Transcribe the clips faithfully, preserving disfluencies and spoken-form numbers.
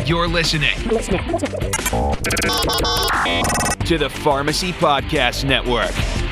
You're listening to the Pharmacy Podcast Network.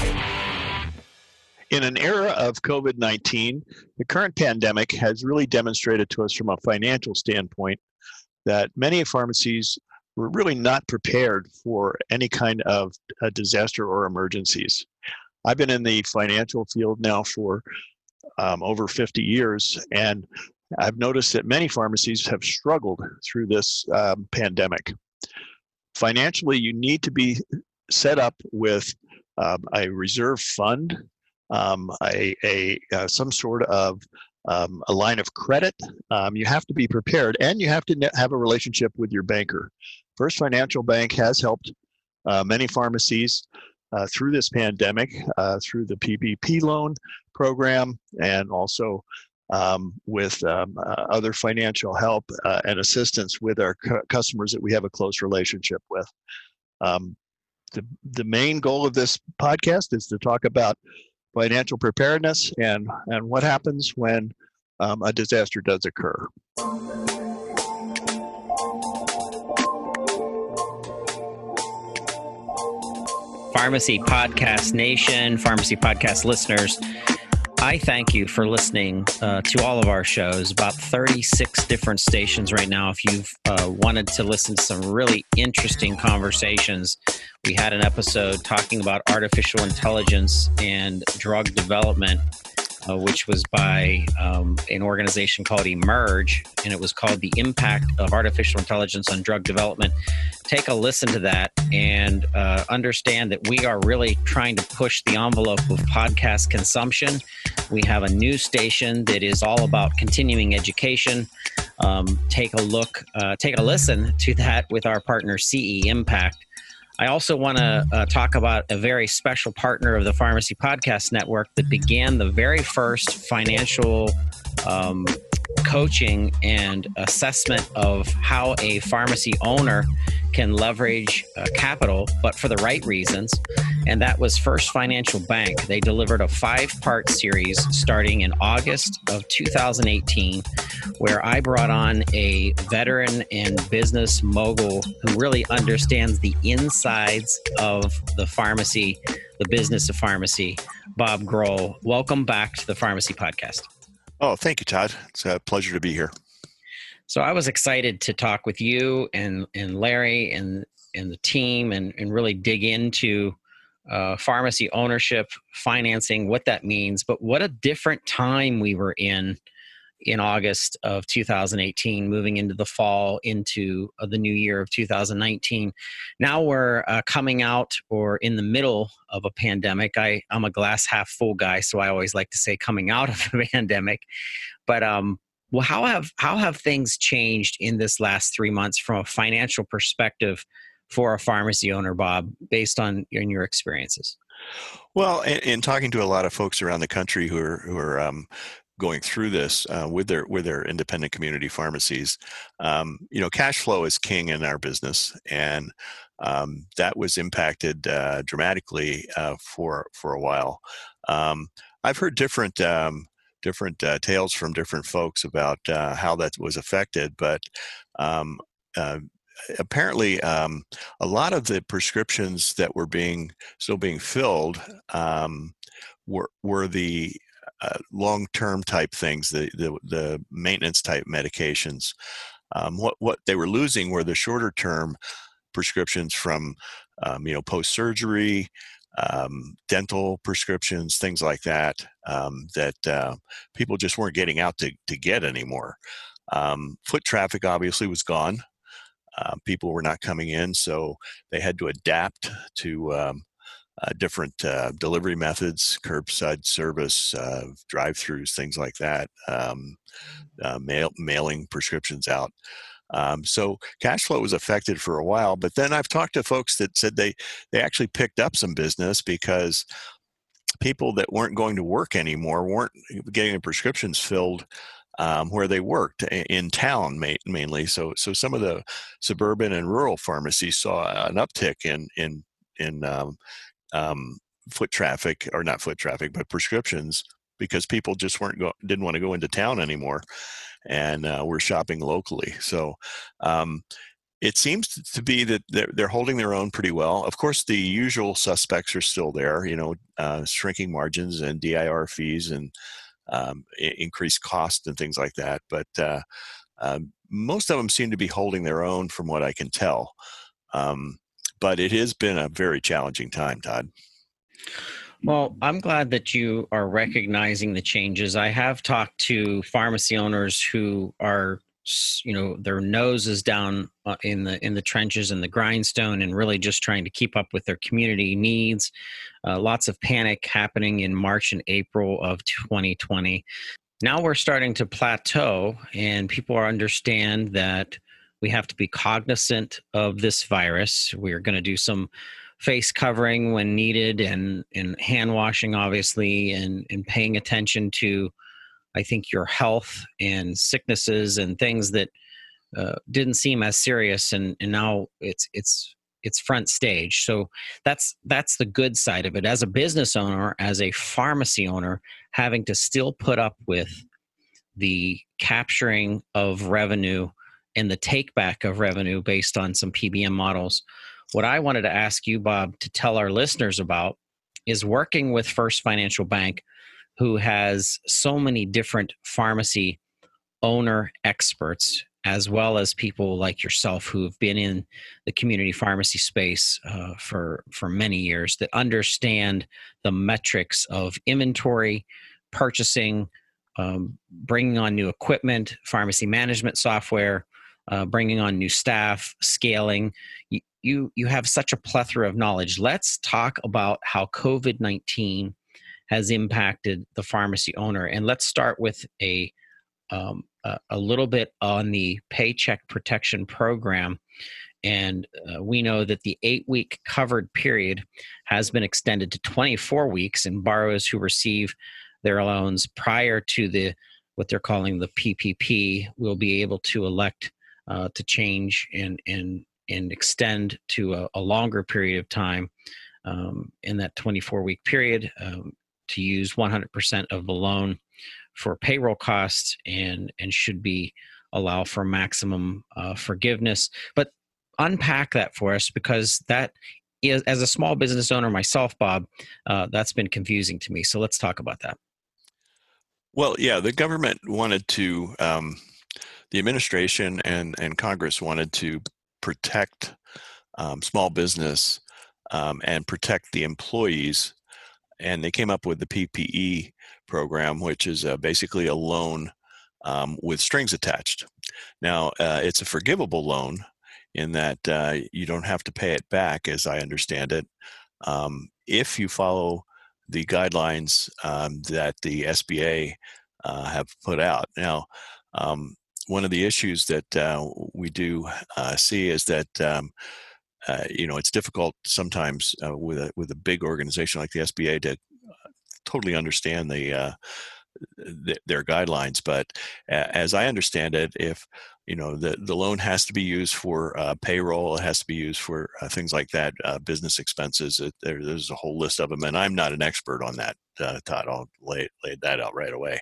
In an era of COVID nineteen, the current pandemic has really demonstrated to us from a financial standpoint that many pharmacies were really not prepared for any kind of a disaster or emergencies. I've been in the financial field now for um, over fifty years, and I've noticed that many pharmacies have struggled through this um, pandemic. Financially, you need to be set up with um, a reserve fund, um, a, a uh, some sort of um, a line of credit. Um, you have to be prepared, and you have to ne- have a relationship with your banker. First Financial Bank has helped uh, many pharmacies uh, through this pandemic, uh, through the P P P loan program, and also um, with um, uh, other financial help uh, and assistance with our cu- customers that we have a close relationship with. Um, the, the main goal of this podcast is to talk about financial preparedness and, and what happens when um, a disaster does occur. Pharmacy Podcast Nation, Pharmacy Podcast listeners, I thank you for listening uh, to all of our shows, about thirty-six different stations right now. If you've uh, wanted to listen to some really interesting conversations, we had an episode talking about artificial intelligence and drug development, uh, which was by um, an organization called Emerge, and it was called The Impact of Artificial Intelligence on Drug Development. Take a listen to that and uh, understand that we are really trying to push the envelope of podcast consumption. We have a new station that is all about continuing education. Um, take a look, uh, take a listen to that with our partner C E Impact. I also want to uh, talk about a very special partner of the Pharmacy Podcast Network that began the very first financial um, coaching and assessment of how a pharmacy owner can leverage uh, capital, but for the right reasons. And that was First Financial Bank. They delivered a five-part series starting in August of two thousand eighteen, where I brought on a veteran and business mogul who really understands the insides of the pharmacy, the business of pharmacy, Bob Grohl. Welcome back to the Pharmacy Podcast. Oh, thank you, Todd. It's a pleasure to be here. So I was excited to talk with you and, and Larry and, and the team and, and really dig into uh, pharmacy ownership, financing, what that means. But what a different time we were in in August of two thousand eighteen, moving into the fall, into uh, the new year of two thousand nineteen. Now we're uh, coming out or in the middle of a pandemic. I, I'm a glass half full guy, so I always like to say coming out of a pandemic. But um, well, how have how have things changed in this last three months from a financial perspective for a pharmacy owner, Bob, based on in your experiences? Well, in, in talking to a lot of folks around the country who are who are um, going through this uh, with their with their independent community pharmacies, um, you know, cash flow is king in our business, and um, that was impacted uh, dramatically uh, for for a while. Um, I've heard different. Um, different uh, tales from different folks about uh, how that was affected, but um, uh, apparently um, a lot of the prescriptions that were being still being filled um, were were the uh, long-term type things, the, the the maintenance type medications. Um, what what they were losing were the shorter-term prescriptions from um, you know post-surgery, um, dental prescriptions, things like that, um, that uh, people just weren't getting out to, to get anymore. Um, foot traffic obviously was gone. Uh, people were not coming in, so they had to adapt to um, uh, different uh, delivery methods, curbside service, uh, drive-throughs, things like that, um, uh, mail, mailing prescriptions out. Um, so cash flow was affected for a while, but then I've talked to folks that said they, they actually picked up some business because people that weren't going to work anymore weren't getting their prescriptions filled um, where they worked in town ma- mainly. So so some of the suburban and rural pharmacies saw an uptick in in in um, um, foot traffic, or not foot traffic, but prescriptions, because people just weren't go- didn't want to go into town anymore. and uh, we're shopping locally. So um, it seems to be that they're, they're holding their own pretty well. Of course, the usual suspects are still there, you know, uh, shrinking margins and D I R fees and um, increased cost and things like that. But uh, um, most of them seem to be holding their own from what I can tell. Um, but it has been a very challenging time, Todd. Well, I'm glad that you are recognizing the changes. I have talked to pharmacy owners who are, you know, their nose is down in the in the trenches and the grindstone, and really just trying to keep up with their community needs. Uh, lots of panic happening in March and April of twenty twenty. Now we're starting to plateau, and people are understand that we have to be cognizant of this virus. We're going to do some face covering when needed, and, and hand washing, obviously, and, and paying attention to, I think, your health and sicknesses and things that uh, didn't seem as serious, and, and now it's it's it's front stage. So that's that's the good side of it. As a business owner, as a pharmacy owner, having to still put up with the capturing of revenue and the take back of revenue based on some P B M models. What I wanted to ask you, Bob, to tell our listeners about is working with First Financial Bank, who has so many different pharmacy owner experts, as well as people like yourself who have been in the community pharmacy space uh, for, for many years, that understand the metrics of inventory, purchasing, um, bringing on new equipment, pharmacy management software, uh, bringing on new staff, scaling. You, you, you have such a plethora of knowledge. Let's talk about how COVID nineteen has impacted the pharmacy owner. And let's start with a Um, a, a little bit on the Paycheck Protection Program. And uh, we know that the eight-week covered period has been extended to twenty-four weeks, and borrowers who receive their loans prior to the what they're calling the P P P will be able to elect uh, to change and and and extend to a, a longer period of time um, in that twenty-four-week period um, to use one hundred percent of the loan for payroll costs, and and should be allow for maximum uh, forgiveness. But unpack that for us, because that is, as a small business owner myself, Bob, uh, that's been confusing to me. So let's talk about that. Well, yeah, the government wanted to, um, the administration and, and Congress wanted to protect um, small business um, and protect the employees. And they came up with the P P E program, which is uh, basically a loan um, with strings attached. Now, uh, it's a forgivable loan in that uh, you don't have to pay it back, as I understand it, um, if you follow the guidelines um, that the S B A uh, have put out. Now, um, one of the issues that uh, we do uh, see is that um, Uh, you know, it's difficult sometimes uh, with a with a big organization like the S B A to uh, totally understand the, uh, the their guidelines. But uh, as I understand it, if you know the the loan has to be used for uh, payroll, it has to be used for uh, things like that, uh, business expenses. It, there, there's a whole list of them, and I'm not an expert on that, uh, Todd. I'll lay lay that out right away.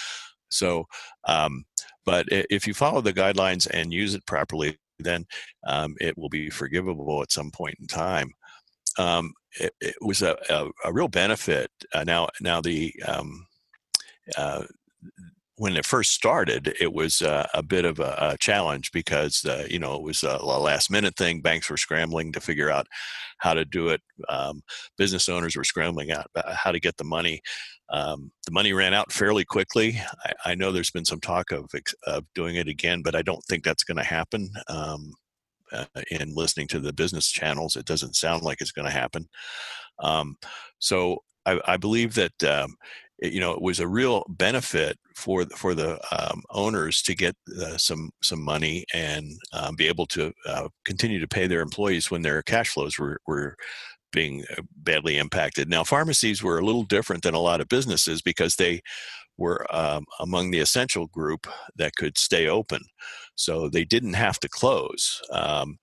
So, um, but if you follow the guidelines and use it properly, then um, it will be forgivable at some point in time. Um, it, it was a, a, a real benefit. Uh, now, now the um, uh, when it first started, it was uh, a bit of a, a challenge because uh, you know it was a, a last minute thing. Banks were scrambling to figure out how to do it. Um, business owners were scrambling out how to get the money. Um, the money ran out fairly quickly. I, I know there's been some talk of, of doing it again, but I don't think that's going to happen. Um, uh, in listening to the business channels, it doesn't sound like it's going to happen. Um, so I, I believe that um, it, you know it was a real benefit for the, for the um, owners to get uh, some some money and um, be able to uh, continue to pay their employees when their cash flows were were. being badly impacted. Now, pharmacies were a little different than a lot of businesses because they were um, among the essential group that could stay open. So they didn't have to close. Um,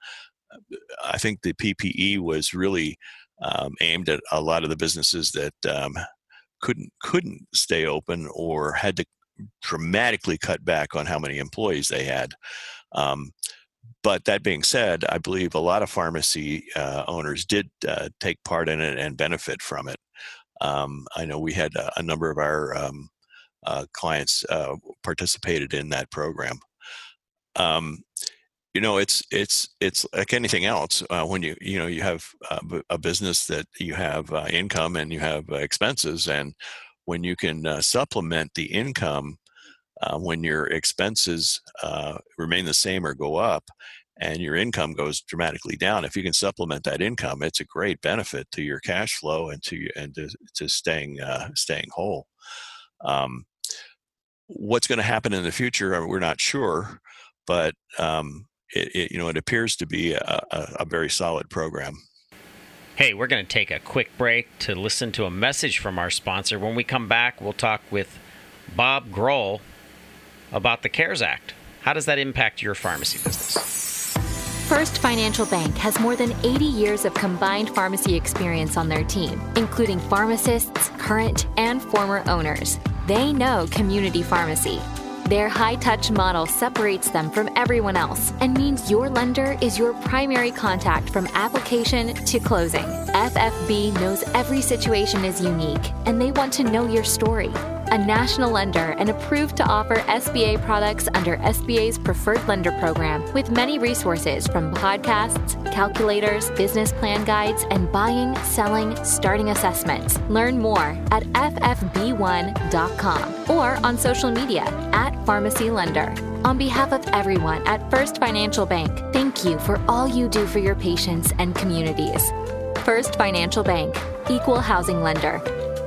I think the P P E was really um, aimed at a lot of the businesses that um, couldn't couldn't stay open or had to dramatically cut back on how many employees they had. Um, but that being said, I believe a lot of pharmacy uh, owners did uh, take part in it and benefit from it. Um, I know we had a, a number of our um, uh, clients uh, participated in that program. Um, you know, it's it's it's like anything else. Uh, when you you know you have uh, a business that you have uh, income and you have uh, expenses, and when you can uh, supplement the income uh, when your expenses uh, remain the same or go up, and your income goes dramatically down. If you can supplement that income, it's a great benefit to your cash flow and to and to, to staying uh, staying whole. Um, what's going to happen in the future, we're not sure, but um, it, it you know it appears to be a, a, a very solid program. Hey, we're going to take a quick break to listen to a message from our sponsor. When we come back, we'll talk with Bob Grohl about the CARES Act. How does that impact your pharmacy business? First Financial Bank has more than eighty years of combined pharmacy experience on their team, including pharmacists, current and former owners. They know community pharmacy. Their high-touch model separates them from everyone else and means your lender is your primary contact from application to closing. F F B knows every situation is unique, and they want to know your story. A national lender and approved to offer S B A products under S B A's Preferred Lender Program, with many resources from podcasts, calculators, business plan guides, and buying, selling, starting assessments. Learn more at F F B one dot com or on social media at Pharmacy Lender. On behalf of everyone at First Financial Bank, thank you for all you do for your patients and communities. First Financial Bank, Equal Housing Lender.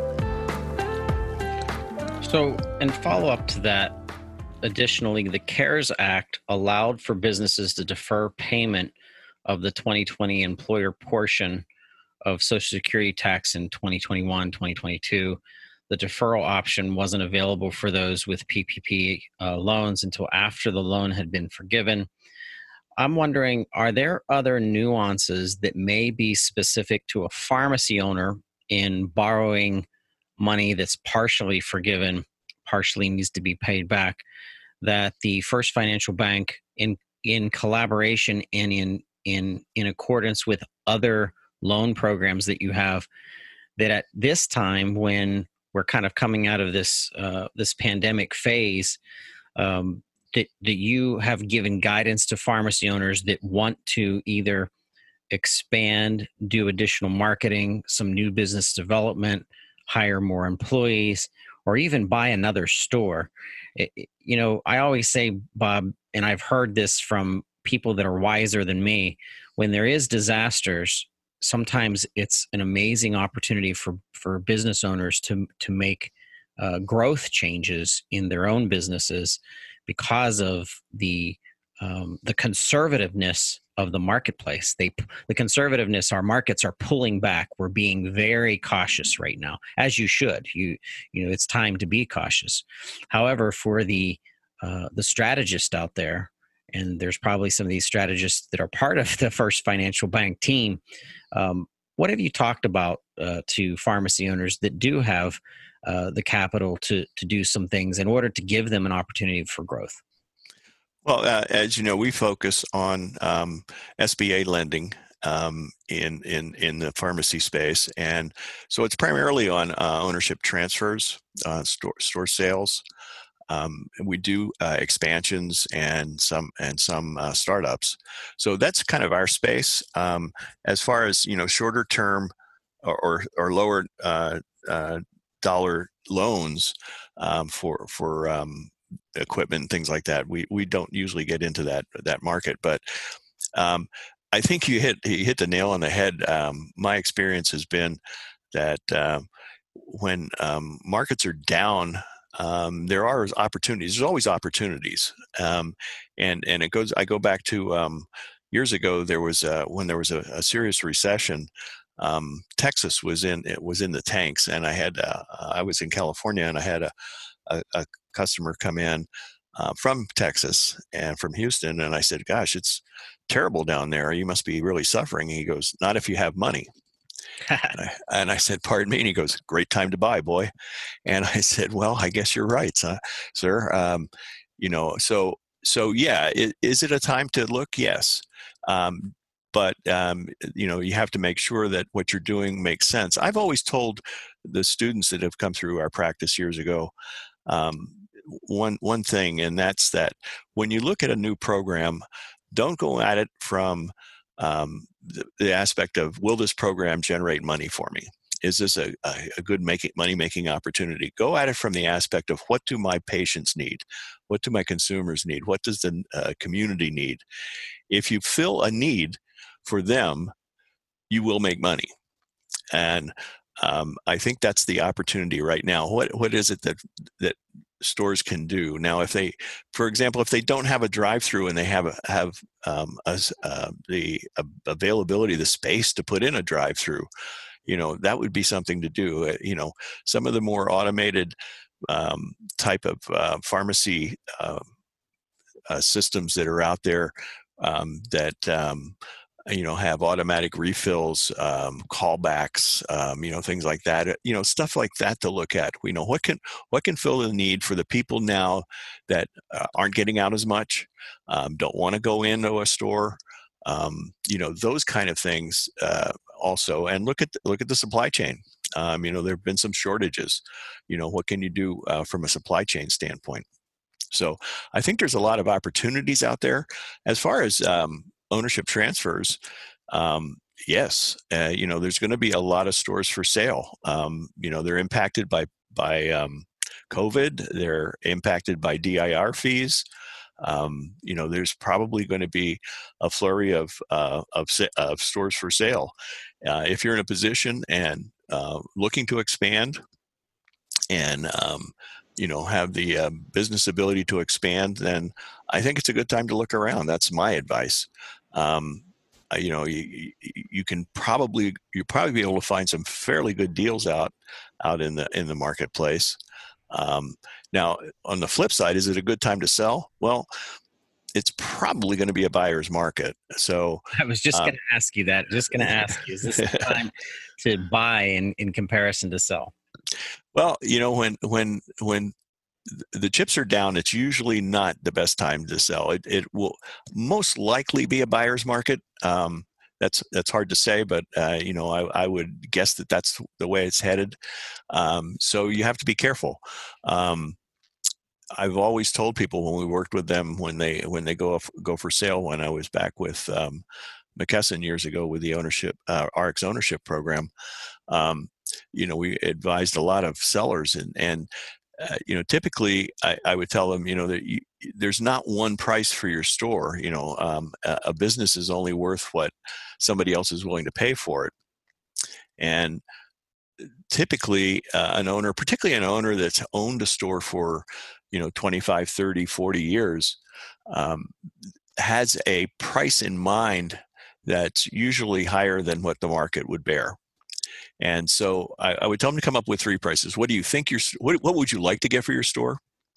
So, in follow-up to that, additionally, the CARES Act allowed for businesses to defer payment of the twenty twenty employer portion of Social Security tax in twenty twenty-one, twenty twenty-two. The deferral option wasn't available for those with P P P uh, loans until after the loan had been forgiven. I'm wondering, are there other nuances that may be specific to a pharmacy owner in borrowing money that's partially forgiven, partially needs to be paid back, that the First Financial Bank, in in collaboration and in in in accordance with other loan programs that you have, that at this time when we're kind of coming out of this uh, this pandemic phase, um, that that you have given guidance to pharmacy owners that want to either expand, do additional marketing, some new business development, hire more employees, or even buy another store. It, you know, I always say, Bob, and I've heard this from people that are wiser than me, when there is disasters, sometimes it's an amazing opportunity for, for business owners to, to make uh, growth changes in their own businesses because of the um, the conservativeness of the marketplace. They, the conservativeness, our markets are pulling back. We're being very cautious right now, as you should. You, you know, it's time to be cautious. However, for the uh, the strategist out there, and there's probably some of these strategists that are part of the First Financial Bank team, um, what have you talked about uh, to pharmacy owners that do have uh, the capital to to do some things in order to give them an opportunity for growth? Well, uh, as you know, we focus on um, S B A lending um, in in in the pharmacy space, and so it's primarily on uh, ownership transfers, uh, store store sales. Um, we do uh, expansions and some and some uh, startups. So that's kind of our space. Um, as far as you know, shorter term or or, or lower uh, uh, dollar loans um, for for um, equipment and things like that. We we don't usually get into that that market, but um, I think you hit you hit the nail on the head. Um, my experience has been that uh, when um, markets are down, um, there are opportunities. There's always opportunities, um, and and it goes. I go back to um, years ago. There was a, when there was a, a serious recession. Um, Texas was in it was in the tanks, and I had uh, I was in California, and I had a a, a customer come in uh, from Texas and from Houston, and I said, "Gosh, it's terrible down there. You must be really suffering." And he goes, "Not if you have money." and, I, and I said, pardon me. And he goes, great time to buy, boy. And I said, well, I guess you're right, uh, sir. Um, you know, so, so yeah, it, is it a time to look? Yes. Um, but, um, you know, you have to make sure that what you're doing makes sense. I've always told the students that have come through our practice years ago, um, one, one thing, and that's that when you look at a new program, don't go at it from um, the, the aspect of, will this program generate money for me? Is this a, a, a good making, money-making opportunity? Go at it from the aspect of, what do my patients need? What do my consumers need? What does the uh, community need? If you fill a need for them, you will make money. And um, I think that's the opportunity right now. What What is it that that stores can do now? If they, for example, if they don't have a drive-through and they have a, have um, a, uh, the uh, availability, the space to put in a drive-through, you know, that would be something to do. Uh, you know, some of the more automated um, type of uh, pharmacy uh, uh, systems that are out there um, that um, you know, have automatic refills, um, callbacks, um, you know, things like that, you know, stuff like that to look at. We know what can, what can fill the need for the people now that uh, aren't getting out as much, um, don't want to go into a store, um, you know, those kind of things uh, also. And look at, look at the supply chain. Um, you know, there've been some shortages, you know, what can you do uh, from a supply chain standpoint? So I think there's a lot of opportunities out there. As far as, um, ownership transfers, um, yes, uh, you know, there's going to be a lot of stores for sale. Um, you know, they're impacted by by um, COVID. They're impacted by D I R fees. Um, you know, there's probably going to be a flurry of uh, of, of stores for sale. Uh, if you're in a position and uh, looking to expand, and um, you know, have the uh, business ability to expand, then I think it's a good time to look around. That's my advice. Um, you know, you, you can probably, you'll probably be able to find some fairly good deals out, out in the, in the marketplace. Um, now on the flip side, is it a good time to sell? Well, it's probably going to be a buyer's market. So I was just um, going to ask you that, just going to ask you, is this the time to buy in, in comparison to sell? Well, you know, when, when, when, the chips are down, it's usually not the best time to sell. It, it will most likely be a buyer's market. Um, that's that's hard to say, but uh, you know, I, I would guess that that's the way it's headed. Um, so you have to be careful. Um, I've always told people when we worked with them, when they when they go off, go for sale. When I was back with um, McKesson years ago with the ownership uh, R X ownership program, um, you know, we advised a lot of sellers and and. Uh, you know, typically I, I would tell them, you know, that you, there's not one price for your store. You know, um, a, a business is only worth what somebody else is willing to pay for it. And typically uh, an owner, particularly an owner that's owned a store for, you know, twenty-five, thirty, forty years, um, has a price in mind that's usually higher than what the market would bear. And so I, I would tell them to come up with three prices. What do you think your, what, what would you like to get for your store?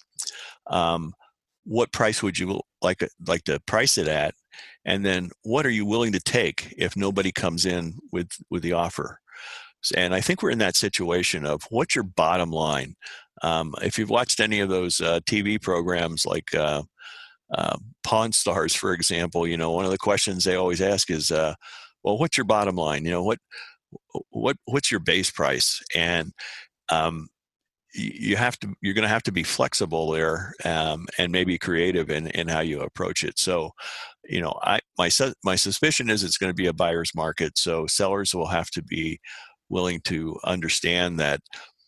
Um, what price would you like, like to price it at? And then what are you willing to take if nobody comes in with, with the offer? And I think we're in that situation of what's your bottom line? Um, if you've watched any of those uh, T V programs like uh, uh, Pawn Stars, for example, you know, one of the questions they always ask is, uh, well, what's your bottom line? You know, what, what what's your base price? And um, you have to you're going to have to be flexible there um, and maybe creative in, in how you approach it. So, you know, I my my suspicion is it's going to be a buyer's market. So sellers will have to be willing to understand that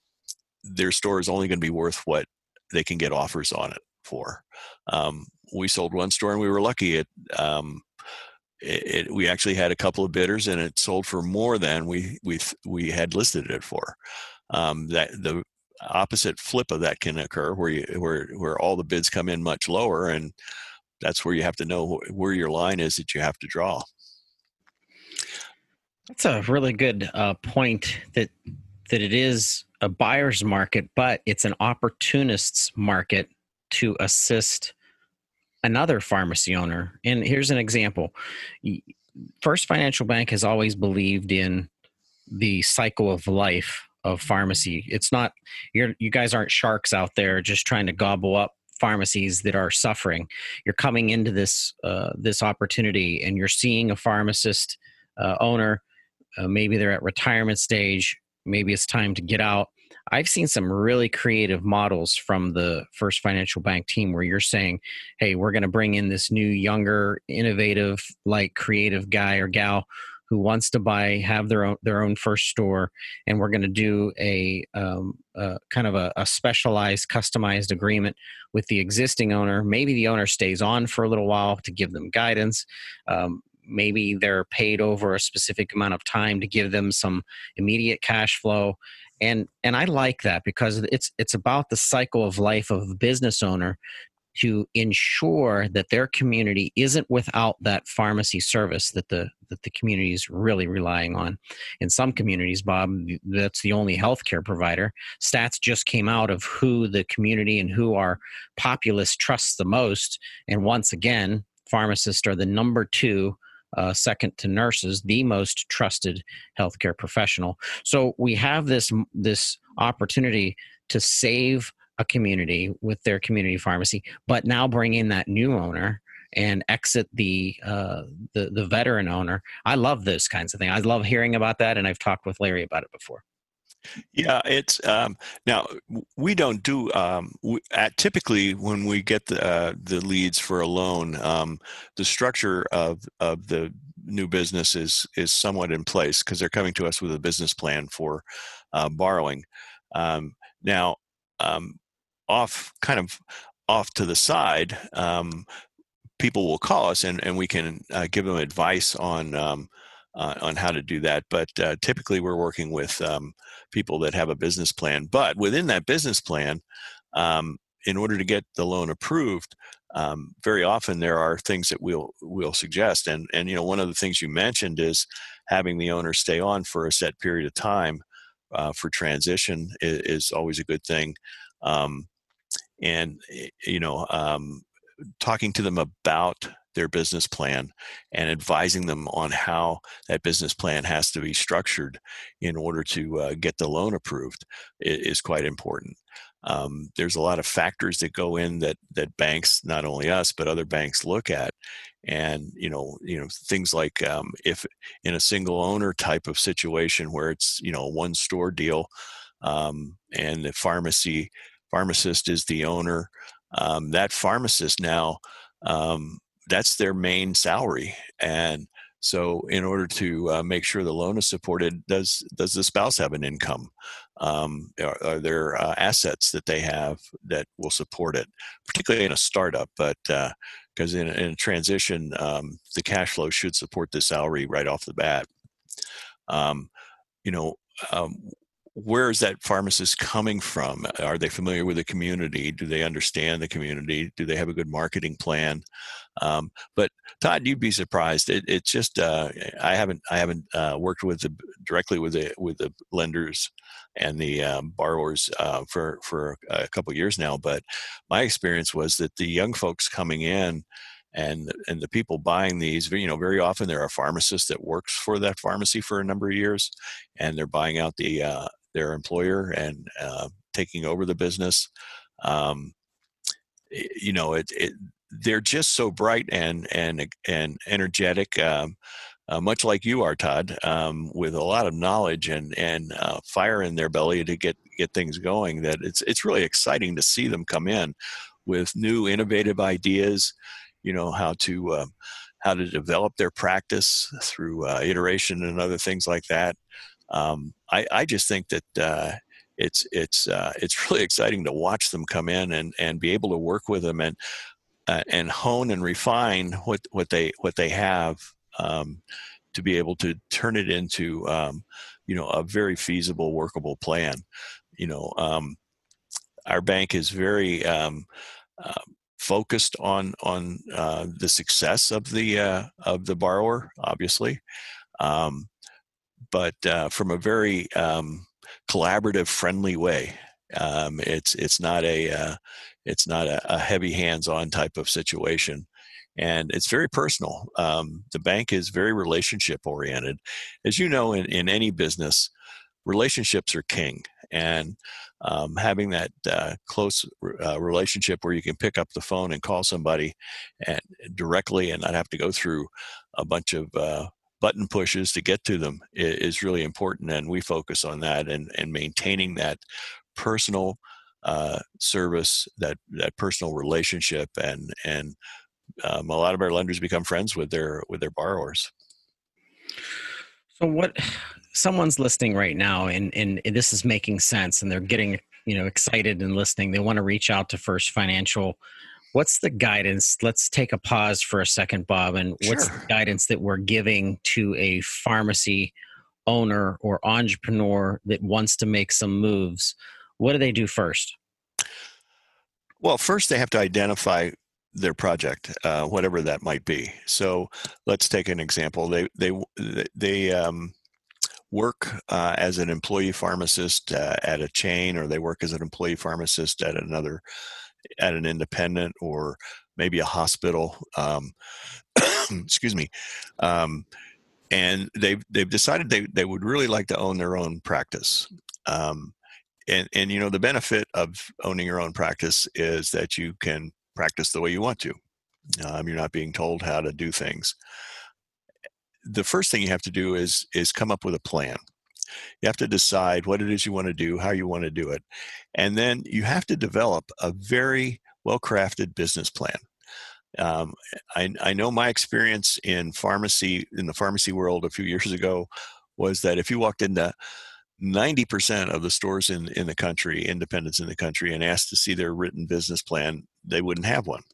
their store is only going to be worth what they can get offers on it for. Um, we sold one store and we were lucky. It um, It, it, we actually had a couple of bidders, and it sold for more than we we we had listed it for. Um, that the opposite flip of that can occur, where you where where all the bids come in much lower, and that's where you have to know where your line is that you have to draw. That's a really good uh, point. That that it is a buyer's market, but it's an opportunist's market to assist another pharmacy owner. And here's an example. First Financial Bank has always believed in the cycle of life of pharmacy. It's not, you're, you guys aren't sharks out there just trying to gobble up pharmacies that are suffering. You're coming into this uh, this opportunity, and you're seeing a pharmacist uh, owner. Uh, maybe they're at retirement stage. Maybe it's time to get out. I've seen some really creative models from the First Financial Bank team where you're saying, hey, we're going to bring in this new, younger, innovative, like creative guy or gal who wants to buy, have their own their own first store, and we're going to do a um, uh, kind of a, a specialized, customized agreement with the existing owner. Maybe the owner stays on for a little while to give them guidance. Um, maybe they're paid over a specific amount of time to give them some immediate cash flow. And and I like that because it's it's about the cycle of life of a business owner to ensure that their community isn't without that pharmacy service that the that the community is really relying on. In some communities, Bob, that's the only healthcare provider. Stats just came out of who the community and who our populace trusts the most. And once again, pharmacists are the number two, uh, second to nurses, the most trusted healthcare professional. So we have this this opportunity to save a community with their community pharmacy, but now bring in that new owner and exit the uh, the the veteran owner. I love those kinds of things. I love hearing about that, and I've talked with Larry about it before. Yeah, it's um, now we don't do um, we, at, typically when we get the uh, the leads for a loan, um, the structure of of the new business is is somewhat in place because they're coming to us with a business plan for uh, borrowing. Um, now, um, off kind of off to the side, um, people will call us and, and we can uh, give them advice on um, uh, on how to do that. But uh, typically we're working with um, people that have a business plan. But within that business plan, um, in order to get the loan approved, um, very often there are things that we'll we'll suggest. And and you know, one of the things you mentioned is having the owner stay on for a set period of time uh, for transition is, is always a good thing. Um, and you know, um, talking to them about their business plan and advising them on how that business plan has to be structured in order to uh, get the loan approved is, is quite important. Um, there's a lot of factors that go in that that banks, not only us, but other banks look at. And, you know, you know, things like um, if in a single owner type of situation where it's, you know, a one store deal um, and the pharmacy pharmacist is the owner, um, that pharmacist now, um, that's their main salary. And so in order to uh, make sure the loan is supported, does does the spouse have an income? Um, are, are there uh, assets that they have that will support it, particularly in a startup? But because uh, in, in a transition, um, the cash flow should support the salary right off the bat. Um, you know, um, where is that pharmacist coming from? Are they familiar with the community? Do they understand the community? Do they have a good marketing plan? Um, but Todd, you'd be surprised. It, it's just uh, I haven't I haven't uh, worked with the, directly with the with the lenders and the um, borrowers uh, for for a couple of years now. But my experience was that the young folks coming in and and the people buying these, you know, very often there are pharmacists that works for that pharmacy for a number of years, and they're buying out the uh, their employer and uh, taking over the business. Um, you know, it, it they're just so bright and and and energetic, um, uh, much like you are, Todd, um, with a lot of knowledge and and uh, fire in their belly to get get things going. That it's it's really exciting to see them come in with new innovative ideas. You know, how to uh, how to develop their practice through uh, iteration and other things like that. Um, I, I just think that uh, it's it's uh, it's really exciting to watch them come in and, and be able to work with them and uh, and hone and refine what, what they what they have um, to be able to turn it into um, you know, a very feasible, workable plan. You know, um, our bank is very um, uh, focused on on uh, the success of the uh, of the borrower, obviously. Um, but uh, from a very um, collaborative, friendly way. Um, it's it's not a uh, it's not a, a heavy hands-on type of situation, and it's very personal. Um, the bank is very relationship oriented. As you know, in, in any business, relationships are king. And um, having that uh, close uh, relationship where you can pick up the phone and call somebody and directly and not have to go through a bunch of uh, button pushes to get to them is really important. And we focus on that and, and maintaining that personal uh, service, that, that personal relationship. And, and um, a lot of our lenders become friends with their, with their borrowers. So what someone's listening right now and, and this is making sense and they're getting, you know, excited and listening. They want to reach out to First Financial. What's the guidance? Let's take a pause for a second, Bob. And what's Sure. the guidance that we're giving to a pharmacy owner or entrepreneur that wants to make some moves? What do they do first? Well, first they have to identify their project, uh, whatever that might be. So let's take an example. They they they um, work uh, as an employee pharmacist uh, at a chain, or they work as an employee pharmacist at another, at an independent, or maybe a hospital. Um, excuse me. Um, and they've they've decided they they would really like to own their own practice. Um, and and you know the benefit of owning your own practice is that you can practice the way you want to. Um, you're not being told how to do things. The first thing you have to do is is come up with a plan. You have to decide what it is you want to do, how you want to do it, and then you have to develop a very well-crafted business plan. Um, I, I know my experience in pharmacy, in the pharmacy world a few years ago, was that if you walked into ninety percent of the stores in, in the country, independents in the country, and asked to see their written business plan, they wouldn't have one.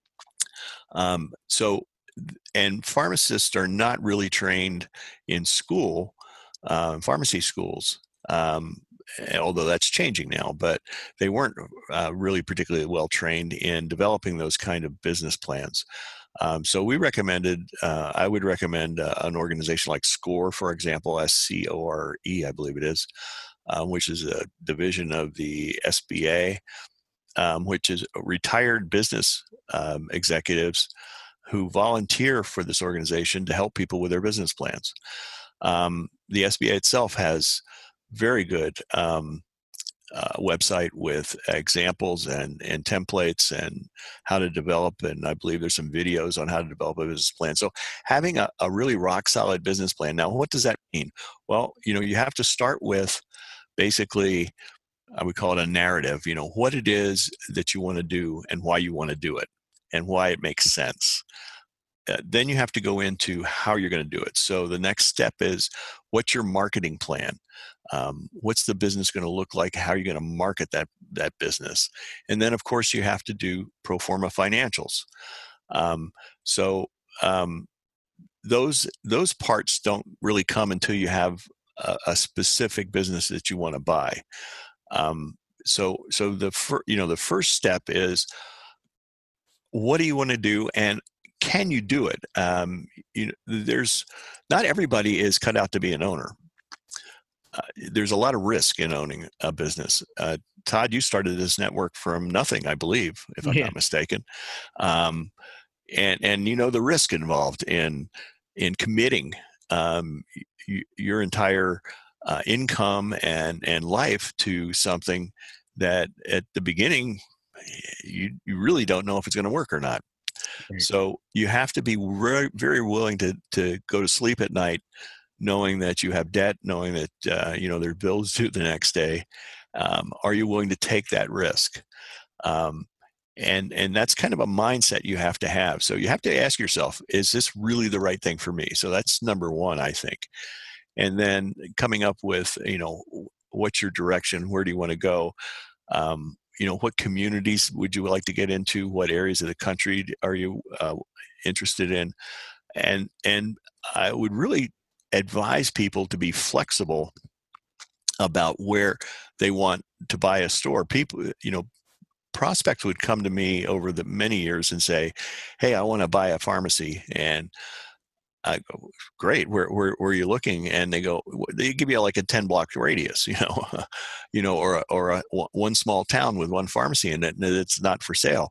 Um, so, and pharmacists are not really trained in school, uh, pharmacy schools, um, although that's changing now, but they weren't uh, really particularly well trained in developing those kind of business plans. Um, so we recommended, uh, I would recommend uh, an organization like SCORE, for example, S C O R E, I believe it is, um, which is a division of the S B A, um, which is retired business um, executives who volunteer for this organization to help people with their business plans. Um, the S B A itself has very good um, Uh, website with examples and, and templates and how to develop. And I believe there's some videos on how to develop a business plan. So having a, a really rock solid business plan. Now, what does that mean? Well, you know, you have to start with basically, I would call it a narrative, you know, what it is that you want to do and why you want to do it and why it makes sense. Uh, then you have to go into how you're going to do it. So the next step is, what's your marketing plan? Um, what's the business going to look like? How are you going to market that that business? And then, of course, you have to do pro forma financials. Um, so um, those those parts don't really come until you have a, a specific business that you want to buy. Um, so so the fir- you know the first step is, what do you want to do, and can you do it? Um, you know, there's not everybody is cut out to be an owner. Uh, there's a lot of risk in owning a business. Uh, Todd, you started this network from nothing, I believe, if I'm Yeah. not mistaken. Um, and and you know the risk involved in in committing um, y- your entire uh, income and and life to something that at the beginning you you really don't know if it's going to work or not. Right. So you have to be very, very willing to to go to sleep at night knowing that you have debt, knowing that uh, you know there are bills due the next day. Um, are you willing to take that risk? Um, and and that's kind of a mindset you have to have. So you have to ask yourself, is this really the right thing for me? So that's number one, I think. And then coming up with, you know, what's your direction? Where do you want to go? Um, you know, what communities would you like to get into? What areas of the country are you uh, interested in? And and I would really advise people to be flexible about where they want to buy a store. People, you know, prospects would come to me over the many years and say, "Hey, I want to buy a pharmacy," and I go, "Great, where where, where are you looking?" And they go, "They give you like a ten block radius, you know, you know, or a, or a, one small town with one pharmacy in it, and it's not for sale."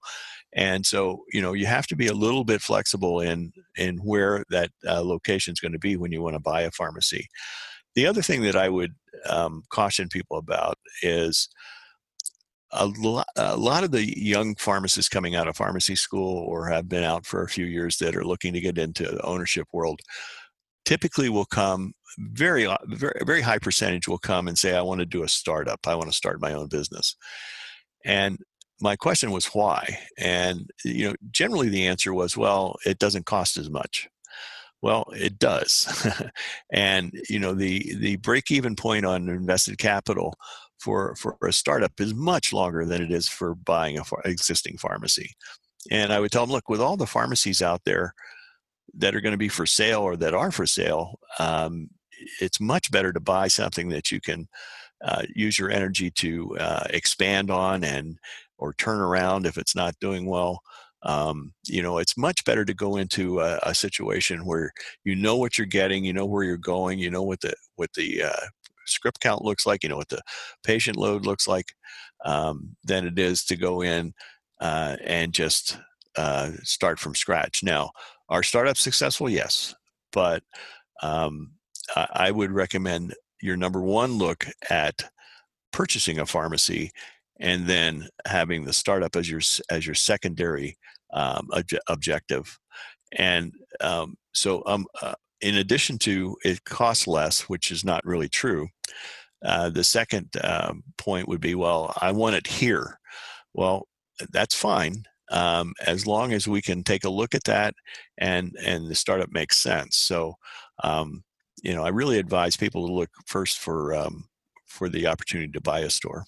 And so, you know, you have to be a little bit flexible in in where that uh, location is going to be when you want to buy a pharmacy. The other thing that I would um, caution people about is a lot, a lot of the young pharmacists coming out of pharmacy school or have been out for a few years that are looking to get into the ownership world typically will come very, very, very high percentage will come and say, I want to do a startup. I want to start my own business. And my question was why? And, you know, generally the answer was, well, it doesn't cost as much. Well, it does. And, you know, the, the break-even point on invested capital for, for a startup is much longer than it is for buying an existing pharmacy. And I would tell them, look, with all the pharmacies out there that are going to be for sale or that are for sale, um, it's much better to buy something that you can uh, use your energy to uh, expand on and or turn around if it's not doing well. Um, you know, it's much better to go into a, a situation where you know what you're getting, you know where you're going, you know what the what the uh, script count looks like, you know what the patient load looks like, um, than it is to go in uh, and just uh, start from scratch. Now, are startups successful? Yes, but um, I, I would recommend your number one look at purchasing a pharmacy, and then having the startup as your as your secondary um, obje- objective. And um, so, um, uh, in addition to it costs less, which is not really true, uh, the second um, point would be, well, I want it here. Well, that's fine. Um, as long as we can take a look at that and and the startup makes sense. So, um, you know, I really advise people to look first for um, for the opportunity to buy a store.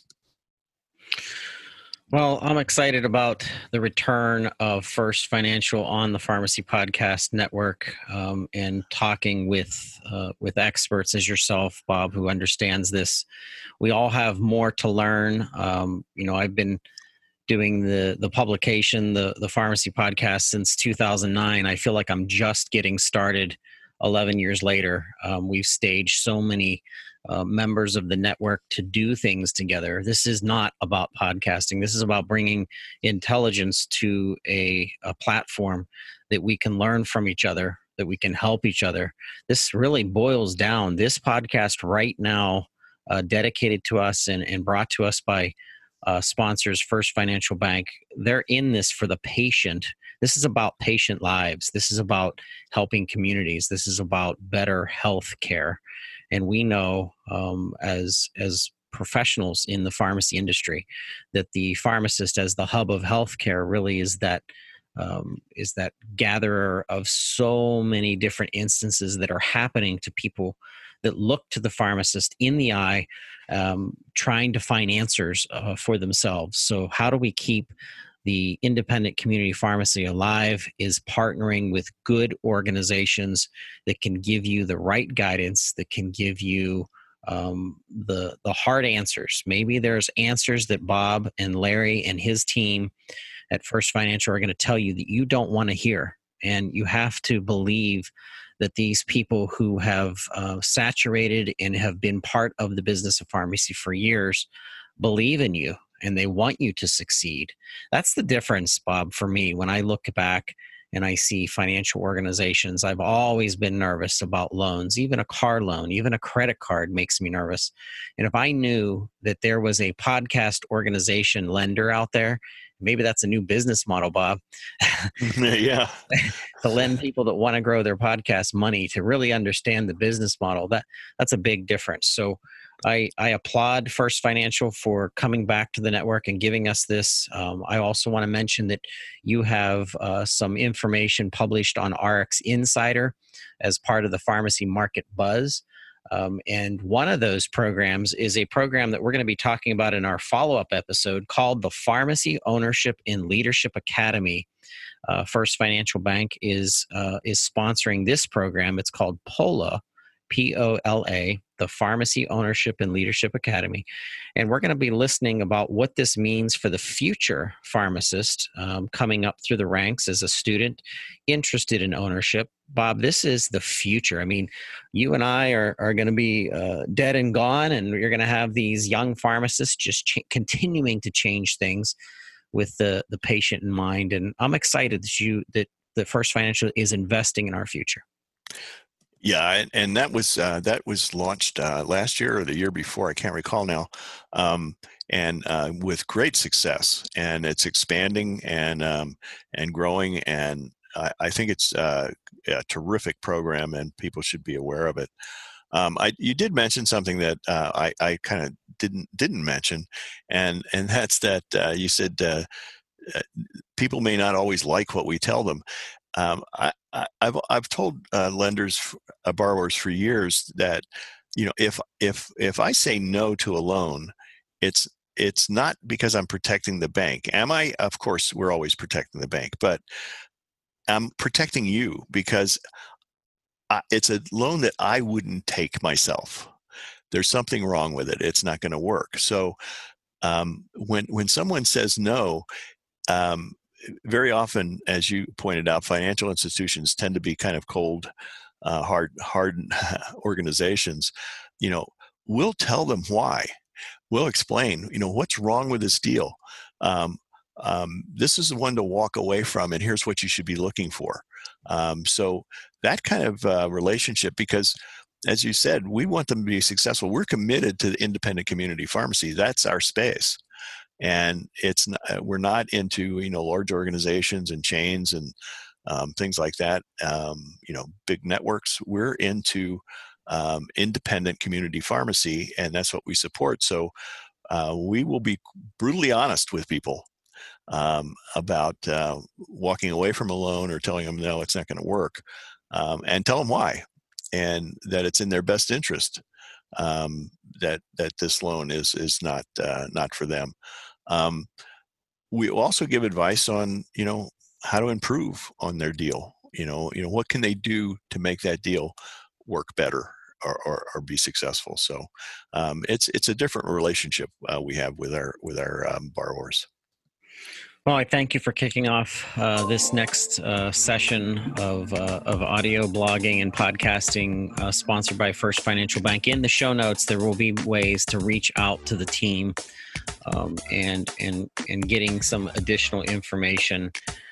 Well, I'm excited about the return of First Financial on the Pharmacy Podcast Network, um, and talking with uh, with experts as yourself, Bob, who understands this. We all have more to learn. Um, you know, I've been doing the the publication, the the Pharmacy Podcast, since two thousand nine. I feel like I'm just getting started eleven years later. Um, we've staged so many uh, members of the network to do things together. This is not about podcasting. This is about bringing intelligence to a, a platform that we can learn from each other, that we can help each other. This really boils down. This podcast right now, uh, dedicated to us and, and brought to us by Uh, sponsors, First Financial Bank, they're in this for the patient. This is about patient lives. This is about helping communities. This is about better health care. And we know um, as as professionals in the pharmacy industry that the pharmacist as the hub of healthcare really is that um, is that gatherer of so many different instances that are happening to people that look to the pharmacist in the eye, um, trying to find answers uh, for themselves. So how do we keep the independent community pharmacy alive is partnering with good organizations that can give you the right guidance, that can give you um, the, the hard answers. Maybe there's answers that Bob and Larry and his team at First Financial are going to tell you that you don't want to hear. And you have to believe that these people who have uh, saturated and have been part of the business of pharmacy for years believe in you and they want you to succeed. That's the difference, Bob, for me. When I look back and I see financial organizations, I've always been nervous about loans. Even a car loan, even a credit card makes me nervous. And if I knew that there was a podcast organization lender out there, maybe that's a new business model, Bob. Yeah. To lend people that want to grow their podcast money to really understand the business model. That that's a big difference. So I, I applaud First Financial for coming back to the network and giving us this. Um, I also want to mention that you have uh, some information published on R X Insider as part of the Pharmacy Market Buzz. Um, and one of those programs is a program that we're going to be talking about in our follow-up episode called the Pharmacy Ownership and Leadership Academy. Uh, First Financial Bank is uh, is sponsoring this program. It's called POLA, P O L A, the Pharmacy Ownership and Leadership Academy. And we're going to be listening about what this means for the future pharmacist um, coming up through the ranks as a student interested in ownership. Bob, this is the future. I mean, you and I are, are going to be uh, dead and gone, and you're going to have these young pharmacists just ch- continuing to change things. with the the patient in mind. And I'm excited that you that that First Financial is investing in our future. Yeah, and, and that was uh, that was launched uh, last year or the year before. I can't recall now, um, and uh, with great success. And it's expanding and um, and growing. And I, I think it's uh, a terrific program, and people should be aware of it. Um, I, you did mention something that uh, I, I kind of didn't didn't mention, and and that's that uh, you said uh, people may not always like what we tell them. Um, I, I, I've I've told uh, lenders, uh, borrowers for years that, you know, if if if I say no to a loan, it's it's not because I'm protecting the bank. Am I? Of course, we're always protecting the bank, but I'm protecting you because I, it's a loan that I wouldn't take myself. There's something wrong with it. It's not going to work. So um, when when someone says no. Um, Very often, as you pointed out, financial institutions tend to be kind of cold, uh, hard, hard organizations. You know, we'll tell them why. We'll explain, you know, what's wrong with this deal. Um, um, this is the one to walk away from, and here's what you should be looking for. Um, so that kind of uh, relationship, because as you said, we want them to be successful. We're committed to the independent community pharmacy. That's our space. And it's not, we're not into, you know, large organizations and chains and um, things like that, um, you know, big networks. We're into um, independent community pharmacy, and that's what we support. So uh, we will be brutally honest with people um, about uh, walking away from a loan or telling them, no, it's not going to work, um, and tell them why, and that it's in their best interest um, that that this loan is is not uh, not for them. Um, we also give advice on, you know, how to improve on their deal. You know, you know, what can they do to make that deal work better or, or, or be successful? So um, it's it's a different relationship uh, we have with our with our um, borrowers. Well, I thank you for kicking off uh, this next uh, session of uh, of audio blogging and podcasting, uh, sponsored by First Financial Bank. In the show notes, there will be ways to reach out to the team um, and and and getting some additional information.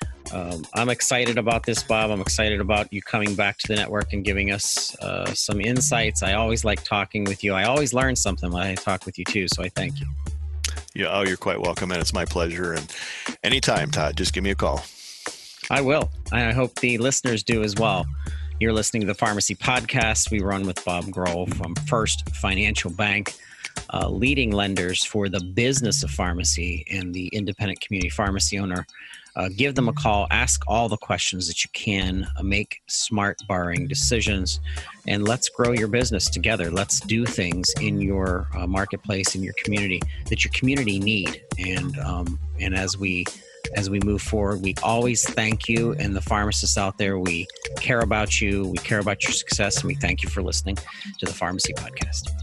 Um, I'm excited about this, Bob. I'm excited about you coming back to the network and giving us uh, some insights. I always like talking with you. I always learn something when I talk with you too. So I thank you. Yeah, oh, you're quite welcome, and it's my pleasure. And anytime, Todd, just give me a call. I will. I hope the listeners do as well. You're listening to the Pharmacy Podcast. We run with Bob Grohl from First Financial Bank, uh, leading lenders for the business of pharmacy and the independent community pharmacy owner. Uh, give them a call. Ask all the questions that you can. Uh, make smart borrowing decisions. And let's grow your business together. Let's do things in your uh, marketplace, in your community, that your community need. And um, and as we as we move forward, we always thank you. And the pharmacists out there, we care about you. We care about your success. And we thank you for listening to the Pharmacy Podcast.